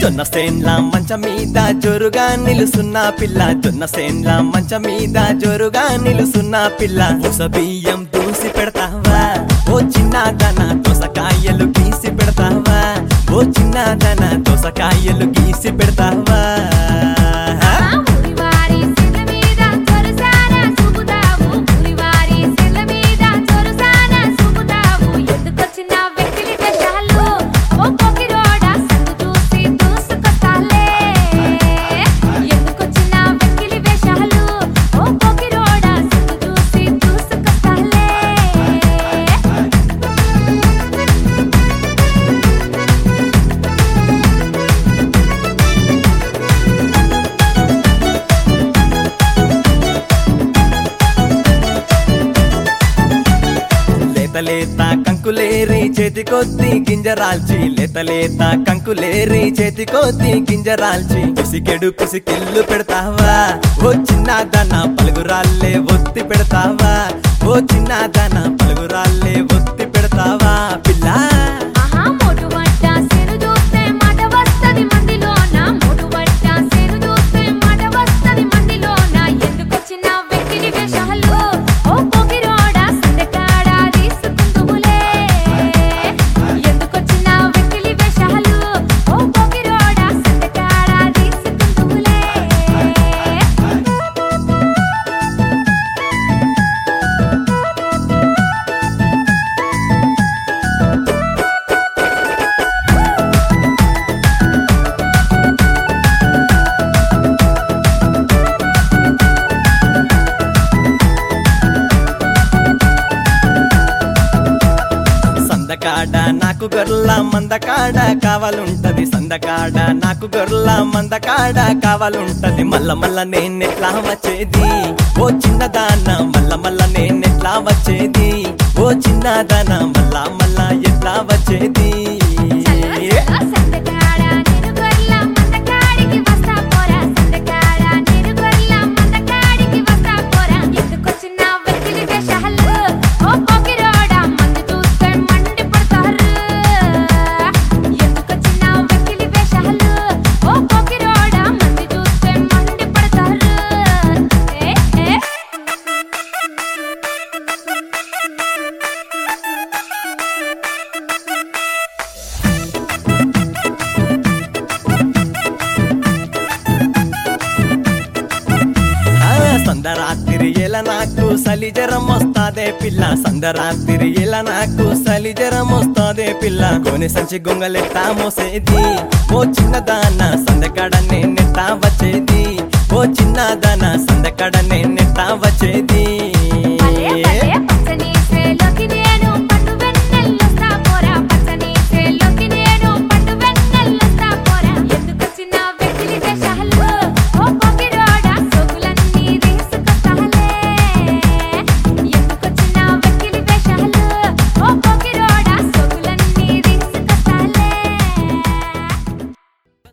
జొన్న సేన్ల మంచం మీద జోరుగా నిలుసున్న పిల్ల జొన్న సేన్ల మంచం మీద జోరుగా నిలుసున్న పిల్ల బియ్యం దూసి పెడతావా ఓ చిన్నదన దోసకాయలు గీసి పెడతావా ఓ చిన్నదన దోసకాయలు గీసి పెడతావా లేత కంకులేరి చేతికొద్ది గింజరాల్చి లేత కంకులేరి చేతికొద్ది గింజరాల్చి పిసికెళ్ళు పెడతావా ఓ చిన్నదన పలుగురాళ్ళే ఒత్తి పెడతావా ఓ చిన్నదన పలుగురాళ్ళే ఒత్తి పెడతావా పిల్ల సందకాడ నాకు గొర్ల మందకాడ కావాలుంటది సందకాడ నాకు గొర్ల మందకాడ కావాలుంటది మల్ల నేనెట్లా వచ్చేది ఓ చిన్నదాన మల్ల నేనెట్లా వచ్చేది ఓ చిన్నదాన మల్ల ఎట్లా వచ్చేది సందరాత్రి ఎలా నాకు సలి జ్వరం వస్తాదే పిల్ల సందరాత్రి ఎలా నాకు సలి జ్వరం వస్తాదే పిల్ల కోని సంచి గొంగలెట్టా మోసేది ఓ చిన్నదాన సందకాడ నేనెట్టా వచ్చేది ఓ చిన్నదాన సందకాడ నేనెట్టా వచ్చేది